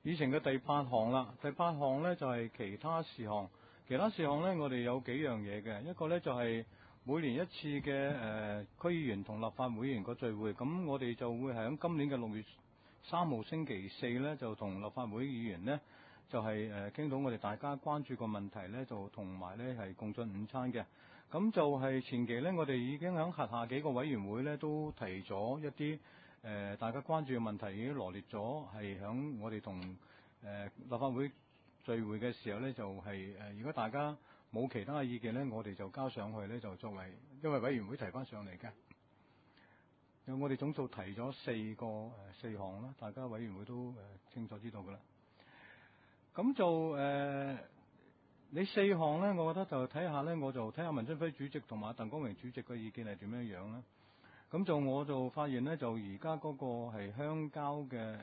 議程嘅第8項啦。第8項呢就係其他事項。其他事項呢，我哋有幾樣嘢嘅。一個呢就係每年一次嘅區議員同立法會議員個聚會。咁我哋就會喺今年嘅6月3號星期四呢，就同立法會議員呢，就係傾到我哋大家關注個問題呢，就同埋呢係共進午餐嘅。咁就係前期呢，我哋已經喺轄下幾個委員會呢，都提咗一啲大家關注嘅問題，已經羅列咗，係響我哋同立法會聚會嘅時候呢，就係如果大家冇其他嘅意見呢，我哋就交上去呢，就作為因為委員會提翻上嚟嘅。我哋總數提咗4項啦，大家委員會都清楚知道㗎啦。咁就你4項呢，我覺得就睇下呢，我就睇下文春輝主席同埋鄧光榮主席嘅意見係點樣樣啦。咁就我就發現呢，就而家嗰個係鄉郊嘅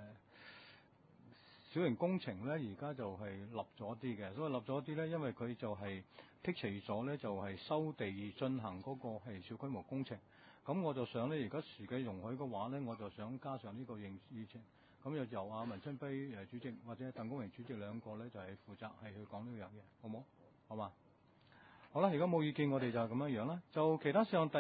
小型工程呢，而家就係立咗啲嘅。所以立咗啲呢，因為佢就係剔除咗呢，就係收地而進行嗰個係小規模工程。咁我就想呢，而家時機容許嘅話呢，我就想加上呢個議程。咁就由文春輝主席或者鄧光榮主席兩個呢，就係負責係去講呢樣嘢，好冇？好嘛？好啦，如果冇意見，我哋就係咁樣樣啦。就其他事項第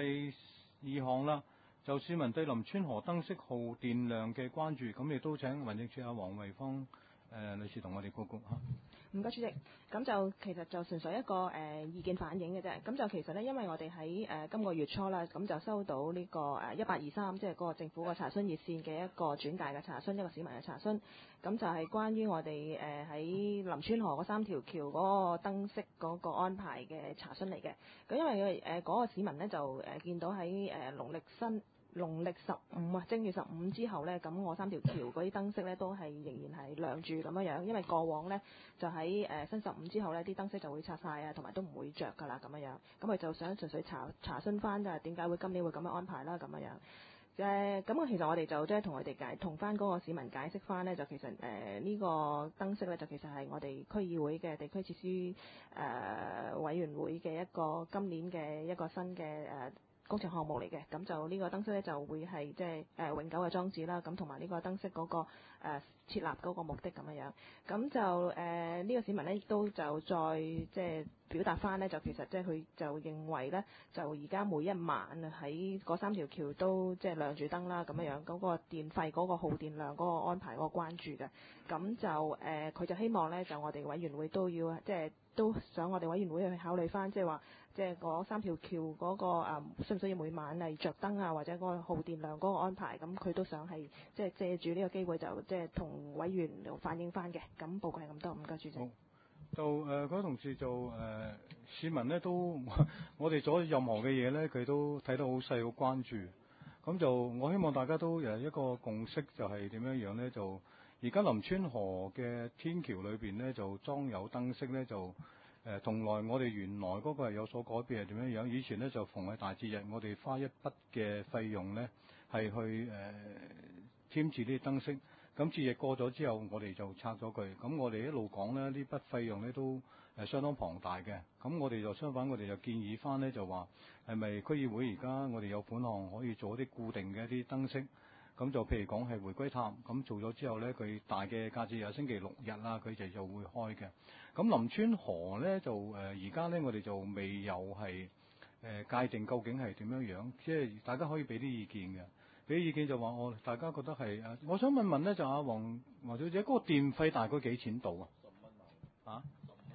2項啦，就市民對林村河燈飾耗電量嘅關注，咁亦都請民政處黃惠芳女士同我哋報告嚇。 唔該，主席。咁就其實就純粹一個意見反映嘅啫。咁就其實呢，因為我哋喺今個月初啦，咁就收到呢個1823，即係嗰個政府個查詢熱線嘅一個轉介嘅查詢，一個市民嘅查詢。咁就係關於我哋喺林村河嗰3條橋嗰個燈飾嗰個安排嘅查詢嚟嘅。咁因為嗰個市民呢，就見到喺農曆15啊，正月15之後呢，咁我3條橋嗰啲燈飾呢都係仍然係亮住咁樣樣，因為過往呢，就喺新15之後呢啲燈飾就會拆晒啊，同埋都唔會着㗎啦咁樣樣。咁佢就想純粹查詢翻就係點解會今年會咁樣安排啦咁樣樣。咁其實我哋就即係同佢哋同翻嗰個市民解釋翻呢，就其實呢個燈飾呢，就其實係我哋區議會嘅地區設施委員會嘅一個今年嘅一個新嘅工程項目嚟嘅。咁就呢個燈飾咧就會係即係永久嘅裝置啦，咁同埋呢個燈飾嗰個設立嗰個目的咁樣樣。咁就呢個市民咧亦都就再即係表達翻咧，就其實即係佢就認為咧，就而家每一晚喺嗰3條橋都即係亮住燈啦咁樣樣，嗰個電費嗰個耗電量嗰個安排嗰個關注嘅。咁就佢就希望咧，就我哋委員會都要即係都想我哋委員會去考慮翻，即係話即係嗰3條橋嗰個需唔需要每晚係着燈啊，或者嗰個耗電量嗰個安排，咁佢都想係即係借住呢個機會就即係同委員反映翻嘅。咁報告係咁多，唔該主席。 就嗰位同事就市民呢都我哋做任何嘅嘢呢，佢都睇得好細好關注。咁就我希望大家都有一個共識，就係點樣樣呢？就而家林村河嘅天橋裏邊呢，就裝有燈飾呢，就同來我哋原來嗰個係有所改變係點樣樣？以前呢，就逢係大節日，我哋花一筆嘅費用呢，係去添置呢啲燈飾。咁節日過咗之後，我哋就拆咗佢。咁我哋一路講呢，呢筆費用呢都相當龐大嘅。咁我哋就相反，我哋就建議翻呢，就話係咪區議會而家我哋有款項可以做一啲固定嘅一啲燈飾。咁就譬如講係回歸塔，咁做咗之後呢，佢大嘅假節日星期六日啦，佢哋就會開嘅。咁林村河呢，就而家呢，我哋就未有係界定究竟係點樣樣，即係大家可以俾啲意見嘅。俾意見就話大家覺得係我想問呢，就阿黃小姐，嗰個電費大概幾錢度啊？15蚊啊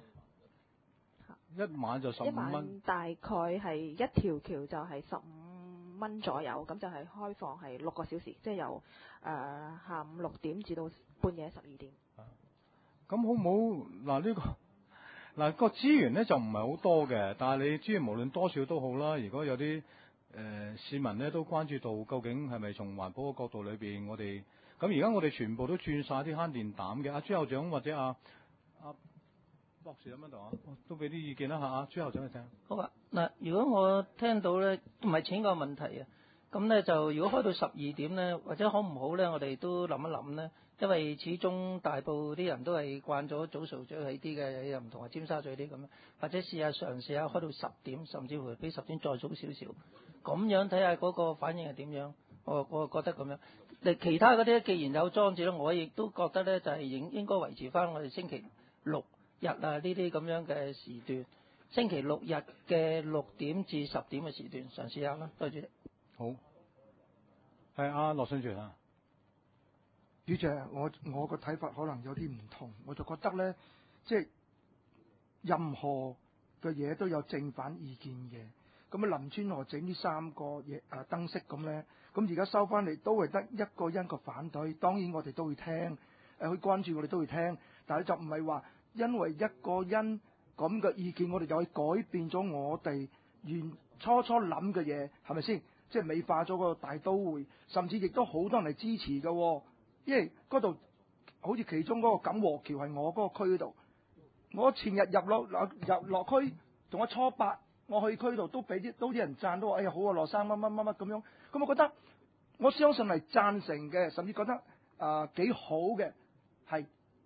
？15蚊一晚就15蚊。 一晚大概係一條橋就係15蚊左右，咁就係開放係6個小時，即係由下午6點至到半夜12點。 咁好唔好？嗱個資源呢就唔係好多嘅，但係你資源無論多少都好啦。如果有啲市民呢都關注到究竟係咪從環保嘅角度裏邊，我哋咁而家我哋全部都轉晒啲慳電膽嘅。朱校長或者阿博士喺邊度啊？都俾啲意見啦嚇，朱校長去聽。 好啊，嗱，如果我聽到咧，唔係錢個問題啊，咁咧就如果開到12點咧，或者好唔好咧，我哋都諗一諗咧，因為始終大埔啲人都係慣咗早睡早起啲嘅，又唔同話尖沙咀啲咁，或者嘗試下開到10點，甚至乎比10點再早少少，咁樣睇下嗰個反應係點樣。我覺得咁樣。 其他嗰啲既然有裝置咧，我亦都覺得咧就係應該維持翻我哋星期六日啊呢啲咁樣嘅時段，星期六日嘅6點至10點嘅時段嘗試下啦。多謝主席。 好，係阿羅信全啊。 主席，我個睇法可能有啲唔同，我就覺得咧，即係任何嘅嘢都有正反意見嘅。咁啊，林村河整呢3個嘢燈飾咁咧，咁而家收翻嚟都係得一個因個反對。當然我哋都會聽，去關注我哋都會聽，但係就唔係話因為一個因咁嘅意見，我哋就可以改變咗我哋初諗嘅嘢，係咪先？即係美化咗個大都會，甚至亦都好多人係支持嘅。因為嗰度好似其中嗰個錦和橋係我嗰個區度，我前日入落區，同我初8，我去區度都俾啲人讚，都話哎呀好啊，羅生乜咁樣。咁我覺得我相信係贊成嘅，甚至覺得幾好嘅，係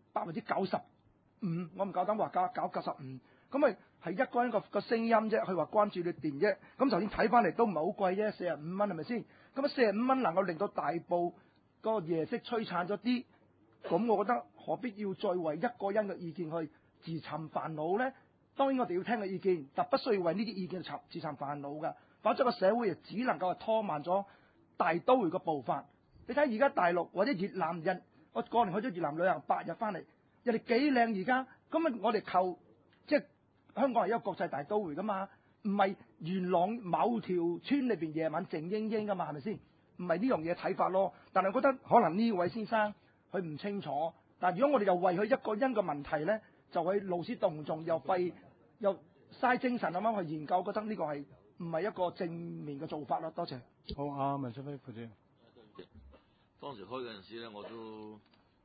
95%，我唔夠膽話搞95%，咁咪係一個人個聲音啫，佢話關注你電啫。咁就算睇翻嚟都唔係好貴啫，45蚊係咪先？咁啊45蚊能夠令到大埔個夜色璀璨咗啲，咁我覺得何必要再為一個人嘅意見去自尋煩惱呢？當然我哋要聽嘅意見，但不需要為呢啲意見自尋煩惱㗎。否則個社會只能夠係拖慢咗大都會嘅步伐。你睇而家大陸或者越南人，我過年去咗越南旅行8日翻嚟，人哋幾靚而家。咁啊，我哋求即係香港係一個國際大都會㗎嘛，唔係元朗某條村裏邊夜晚靜英英㗎嘛，係咪先？唔係呢樣嘢睇法咯，但係我覺得可能呢位先生佢唔清楚。但係如果我哋又為佢一個因嘅問題咧，就去勞師動眾又費又嘥精神咁樣去研究，覺得呢個係唔係一個正面嘅做法咯？多謝。 好，阿文俊輝副主席。 當時開嗰陣時咧，我都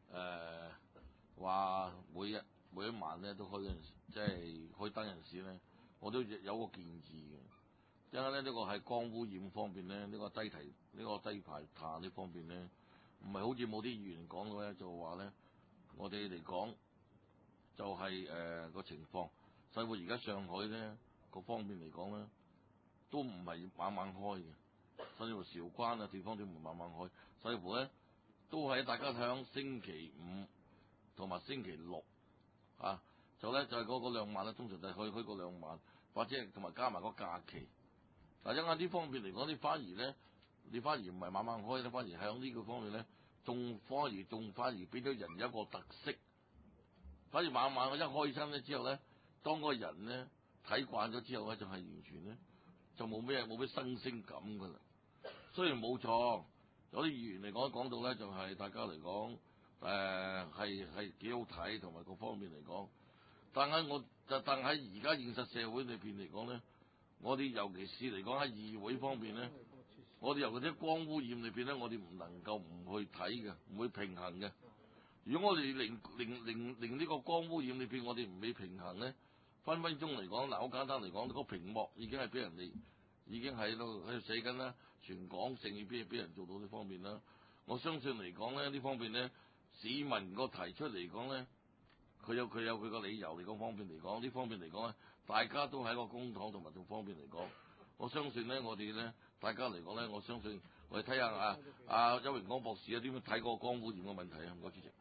話每一晚咧都開嗰陣時，即係開燈陣時咧，我都有個建議嘅。因為咧呢個係光污染方面咧，呢個低排碳呢方面咧，唔係好似某啲議員講到咧，就話咧我哋嚟講就係個情況，甚至乎而家上海咧各方面嚟講咧，都唔係晚晚開嘅，甚至乎韶關啊地方都唔晚晚開，甚至乎咧都係大家響星期五同埋星期六就係嗰兩晚咧，通常就係開嗰兩晚，或者同埋加埋個假期。嗱，因為呢方面嚟講，你反而唔係晚晚開咧，反而喺呢個方面咧，仲反而俾咗人有一個特色。反而晚晚我一開親咧之後咧，當嗰個人咧睇慣咗之後咧，就係完全咧就冇咩新鮮感㗎啦。雖然冇錯，有啲議員嚟講到咧，就係大家嚟講係幾好睇，同埋各方面嚟講，但喺而家現實社會裏邊嚟講咧。我哋尤其是嚟講喺議會方面咧，我哋由嗰啲光污染裏邊咧，我哋唔能夠唔去睇嘅，唔會平衡嘅。如果我哋令呢個光污染裏邊我哋唔會平衡咧，分鐘嚟講，嗱好簡單嚟講，個屏幕已經係俾人哋已經喺度寫緊啦，全港性要俾人做到呢方面啦。我相信嚟講咧，呢方面咧，市民個提出嚟講咧，佢有佢個理由嚟講方面嚟講，呢方面嚟講咧。大家都喺個公帑同埋同方面嚟講，我相信咧，我哋咧，大家嚟講咧，我相信我哋睇下阿邱榮光博士點樣睇個光污染嘅問題啊？唔該，主席。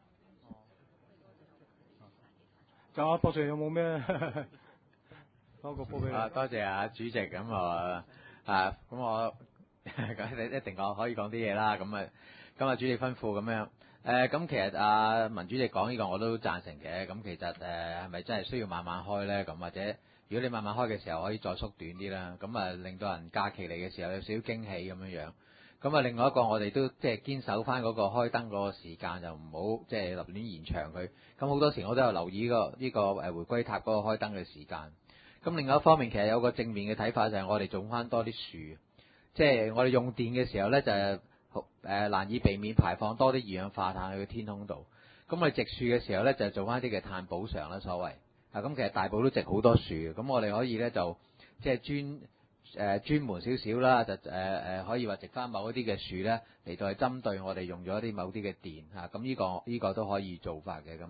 就阿博士有冇咩攞個波俾你？ 多謝主席咁咁我一定可以講啲嘢啦。咁主席吩咐咁樣。咁其實文主席講呢個我都贊成嘅。咁其實係咪真係需要慢慢開咧？咁或者如果你慢慢開嘅時候可以再縮短啲啦，咁令到人假期嚟嘅時候有少少驚喜咁樣。咁另外一個我哋都即係堅守翻嗰個開燈嗰個時間，就唔好即係立亂延長佢。咁好多時我都有留意呢個回歸塔嗰個開燈嘅時間。咁另外一方面，其實有個正面嘅睇法就係我哋種翻多啲樹，即係我哋用電嘅時候咧就係難以避免排放多啲二氧化碳去個天空度。咁我哋植樹嘅時候咧就做翻啲嘅碳補償啦，所謂。咁其實大埔都植好多樹嘅，咁我哋可以咧就即係專門少少啦，就可以話植翻某一啲嘅樹咧嚟到係針對我哋用咗一啲某啲嘅電嚇，咁呢個都可以做法嘅咁。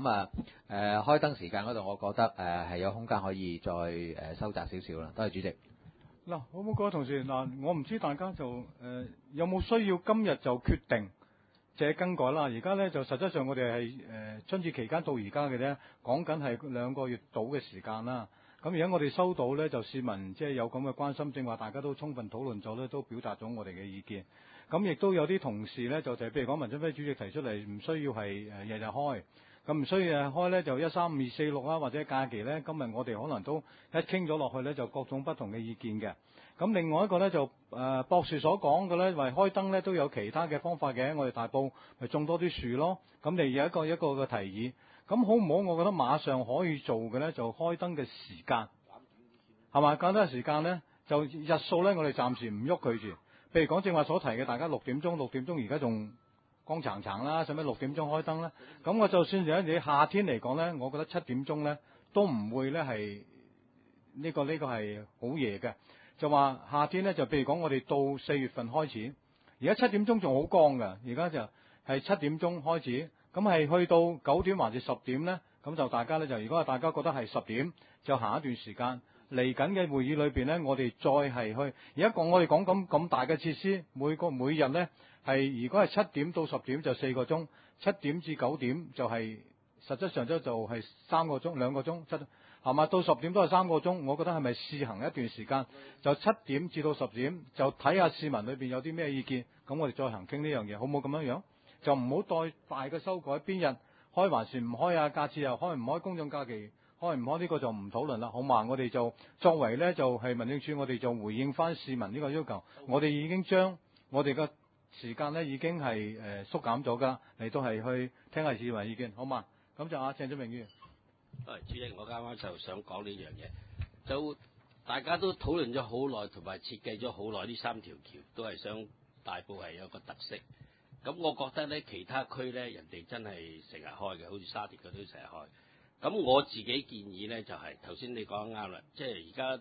開燈時間嗰度，我覺得係有空間可以再收窄少少啦。多謝主席。 嗱，好唔好各位同事嗱，我唔知大家就有冇需要今日就決定這更改啦。而家咧就實質上我哋係春節期間到而家嘅啫，講緊係2個月到嘅時間啦。咁而家我哋收到咧就市民即係有咁嘅關心，正話大家都充分討論咗咧，都表達咗我哋嘅意見。咁亦都有啲同事咧就譬如講文俊輝主席提出嚟，唔需要係日日開。咁唔需要開咧，就1、3、2、4、6啦，或者假期咧。今日我哋可能都一傾咗落去咧，就各種不同嘅意見嘅。咁另外一個咧就博士所講嘅咧，為開燈咧都有其他嘅方法嘅。我哋大埔咪種多啲樹咯。咁你有一個嘅提議。咁好唔好？我覺得馬上可以做嘅咧，就開燈嘅時間，係嘛？減低時間咧，就日數咧，我哋暫時唔喐佢住。譬如講正話所提嘅，大家6點鐘而家仲光橙橙啦，使乜6點鐘開燈咧？咁我就算有你夏天嚟講咧，我覺得7點鐘咧都唔會咧係呢個係好夜嘅。就話夏天咧，就譬如講我哋到4月份開始，而家7點鐘仲好光㗎，而家就係7點鐘開始，咁係去到9點或者10點咧，咁就大家咧就如果大家覺得係10點，就下一段時間嚟緊嘅會議裏邊咧，我哋再係去而家我哋講咁大嘅設施，每日咧。係，如果係7點到10點就4個鐘，7點至9點就係、實質上就係3個鐘2個鐘，係嘛？到10點都係3個鐘，我覺得係咪試行一段時間？就7點至到10點，就睇下市民裏邊有啲咩意見，咁我哋再行傾呢樣嘢，好唔好咁樣樣？就唔好再大嘅修改，邊日開還是唔開啊？假設又開唔開公眾假期，開唔開呢個就唔討論啦，好嘛？我哋就作為呢，就係民政處，我哋就回應翻市民呢個要求，我哋已經將我哋嘅時間咧已經係縮減咗㗎，嚟到係去聽下市民意見，好嘛？咁就鄭俊明議員。 主席，我啱啱就想講呢樣嘢，就大家都討論咗好耐，同埋設計咗好耐，呢3條橋都係想大埔係有個特色。咁我覺得咧，其他區咧人哋真係成日開嘅，好似沙田嗰都成日開。咁我自己建議咧就係頭先你講得啱啦，即係而家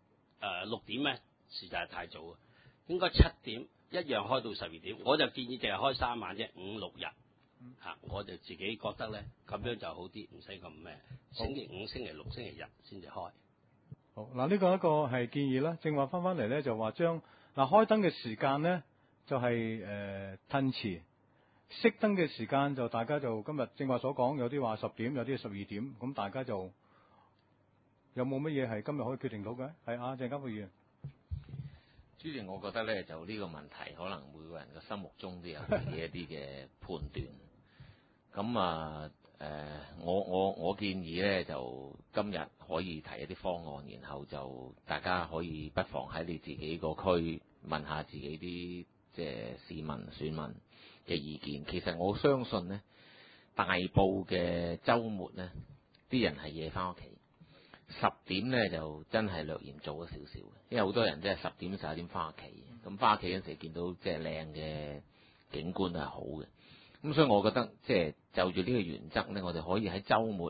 6點咧實在係太早啊，應該7點。一樣開到12點，我就建議淨係開3晚啫，5、6日我就自己覺得咧咁樣就好啲，唔使咁咩。星期5、星期6、星期日先至開。 好嗱，呢個一個係建議啦。正話翻嚟咧就話將開燈嘅時間咧就係褪遲，熄燈嘅時間就大家就今日正話所講，有啲話10點，有啲12點，咁大家就有冇乜嘢係今日可以決定到嘅？係啊，鄭家富議員。 主席，我覺得咧就呢個問題，可能每個人嘅心目中都有自己一啲嘅判斷。咁我建議咧就今日可以提一啲方案，然後就大家可以不妨喺你自己個區問下自己啲即係市民選民嘅意見。其實我相信呢，大埔嘅週末呢，啲人係夜翻屋企。10點咧就真係略嫌早咗少少嘅，因為好多人即係10點11點翻屋企，咁翻屋企嗰陣時見到即係靚嘅景觀係好嘅，咁所以我覺得即係就住呢個原則咧，我哋可以喺週末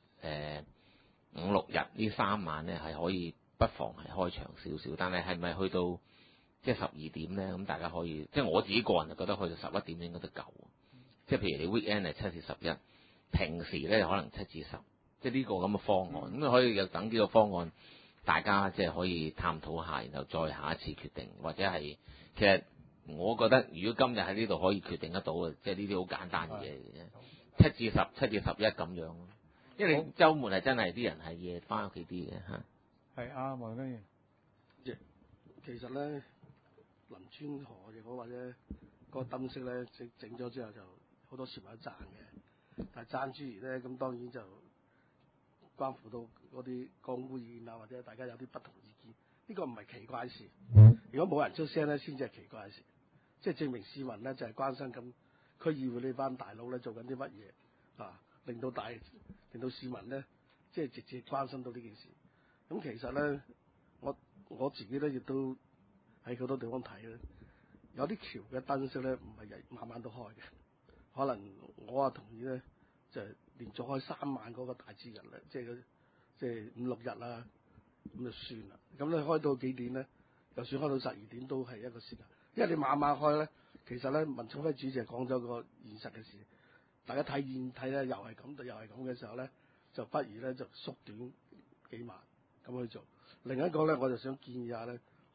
5、6日呢3晚咧係可以不妨係開長少少，但係咪去到即係12點咧？咁大家可以即係我自己個人就覺得去到11點應該都夠，即係譬如你 weekend 係7至11，平時咧可能7至10。即係呢個咁嘅方案，咁可以又等呢個方案，大家即係可以探討下，然後再下一次決定，或者係其實我覺得，如果今日喺呢度可以決定得到嘅，即係呢啲好簡單嘅嘢嚟嘅啫，7至10、7至11咁樣。因為你週末係真係啲人係夜翻屋企啲嘅嚇。 係啊，黃根源。 其實咧，林村河亦好或者嗰個燈飾咧整咗之後，就好多市民都讚嘅。但係讚之餘咧，咁當然就關乎到嗰啲光污染啊，或者大家有啲不同意見，呢個唔係奇怪事。如果冇人出聲咧，先至係奇怪事。即係證明市民咧就係關心咁區議會呢班大佬咧做緊啲乜嘢啊，令到市民咧即係直接關心到呢件事。咁其實咧，我自己咧亦都喺好多地方睇咧，有啲橋嘅燈飾咧唔係晚晚都開嘅，可能我同意咧就係連續開3晚嗰個大節日咧，即係5、6日啦，咁就算啦。咁你開到幾點咧？就算開到12點都係一個時間，因為你晚晚開咧，其實咧文聰輝主席講咗個現實嘅事，大家睇咧又係咁嘅時候咧，就不如咧就縮短幾晚咁去做。另一個咧，我就想建議下咧，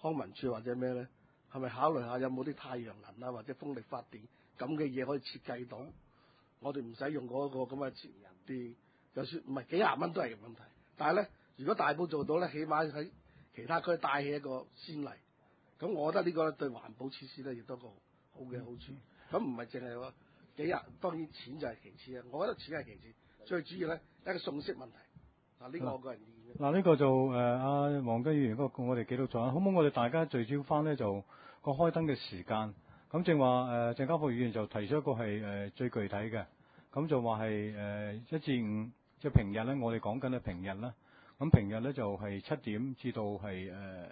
康文署或者咩咧，係咪考慮下有冇啲太陽能啊或者風力發電咁嘅嘢可以設計到？我哋唔使用嗰個咁嘅電，就算唔係幾廿蚊都係問題。但係咧，如果大埔做到咧，起碼喺其他區帶起一個先例。咁我覺得呢個對環保設施咧亦都有個好嘅好處。咁唔係淨係話幾廿，當然錢就係其次啊。我覺得錢係其次，最主要咧一個信息問題。嗱，呢個我個人意見。 嗱，呢個就阿黃根議員嗰個我哋記錄咗，好唔好？我哋大家聚焦翻咧就個開燈嘅時間。咁正話鄭家富議員就提出一個係最具體嘅，咁就話係1至5，即係平日咧，我哋講緊係平日啦。咁平日咧就係7點至到係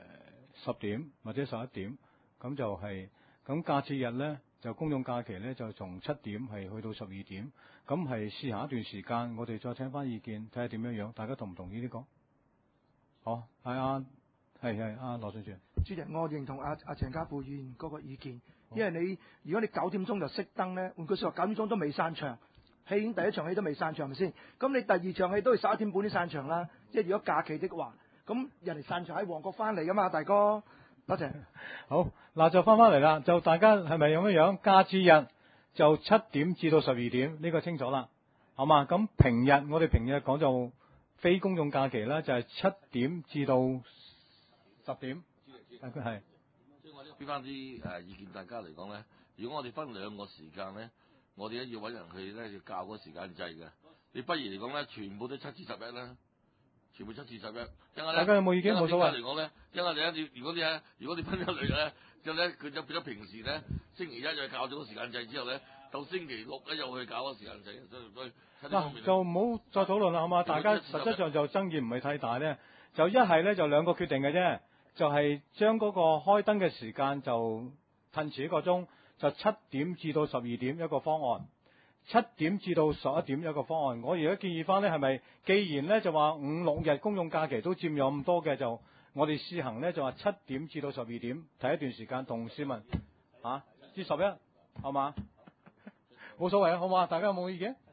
10點或者11點，咁就係咁假設日咧就公眾假期咧就從7點係去到12點，咁係試下一段時間，我哋再聽翻意見，睇下點樣樣，大家同唔同意呢個？好，係阿羅俊全。 主席，我認同阿鄭家富議員嗰個意見，因為如果你9點鐘就熄燈咧，換句説話9點鐘都未散場，戲院第一場戲都未散場，係咪先？咁你第二場戲都係11點半先散場啦。即係如果假期的話，咁人哋散場喺旺角翻嚟噶嘛，大哥。多謝。 好，嗱就翻嚟啦，就大家係咪咁樣？假節日就7點至到12點，呢個清楚啦，好嘛？咁平日我哋平日講就非公眾假期啦，就係7點至到10點。係。 所以我哋俾翻啲意見大家嚟講咧，如果我哋分2個時間咧，我哋咧要揾人去咧要校嗰個時間制嘅。你不如嚟講咧，全部都7至11啦。全部7至11， 大家有冇意見？冇所謂。 嚟講咧，因為你如果你分咗類咧，之後咧佢就變咗平時咧，星期一就校咗個時間制之後咧，到星期六咧又去搞個時間制，所以就唔好再討論啦，好嘛？大家實質上就爭議唔係太大咧，就一係咧就2個決定嘅啫，就係將嗰個開燈嘅時間就褪遲1個鐘，就7點至到12點一個方案。7點至到11點有一個方案，我而家建議翻咧係咪？既然咧就話5、6日公眾假期都佔有咁多嘅，就我哋試行咧就話7點至到12點睇一段時間，同市民至11，係嘛？冇所謂啊，好嘛？大家有冇意見？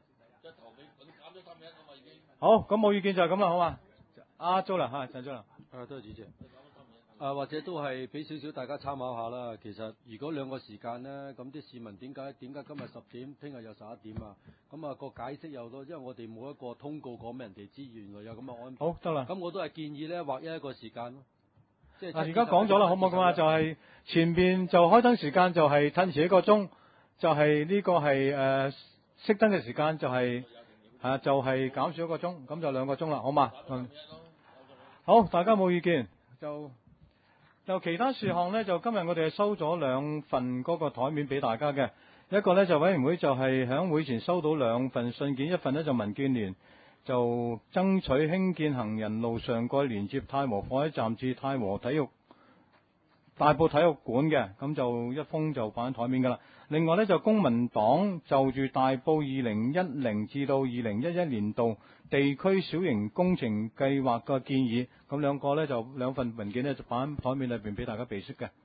好，咁冇意見就係咁啦，好嘛？阿租良陳租良。 多謝主席。或者都係俾少少大家參考下啦。其實如果2個時間咧，咁啲市民點解今日10點，聽日又11點啊？咁啊個解釋又多，因為我哋冇一個通告講俾人哋知，原來有咁嘅安排。 好，得啦。 咁我都係建議咧劃一個時間咯。即係而家講咗啦，好唔好咁啊？就係前邊就開燈時間就係褪遲1個鐘，就係呢個係熄燈嘅時間就係就係減少1個鐘，咁就2個鐘啦，好嘛？好，大家冇意見就其他事項咧，就今日我哋係收咗2份嗰個台面俾大家嘅，一個咧就委員會就係響會前收到2份信件，一份咧就民建聯就爭取興建行人路上蓋連接太和火車站至太和大埔體育館嘅，咁就一封就擺喺台面噶啦。另外咧就公民黨就住大埔2010至到2011年度地區小型工程計劃嘅建議，咁2個咧就2份文件咧就擺喺台面裏邊俾大家備悉嘅。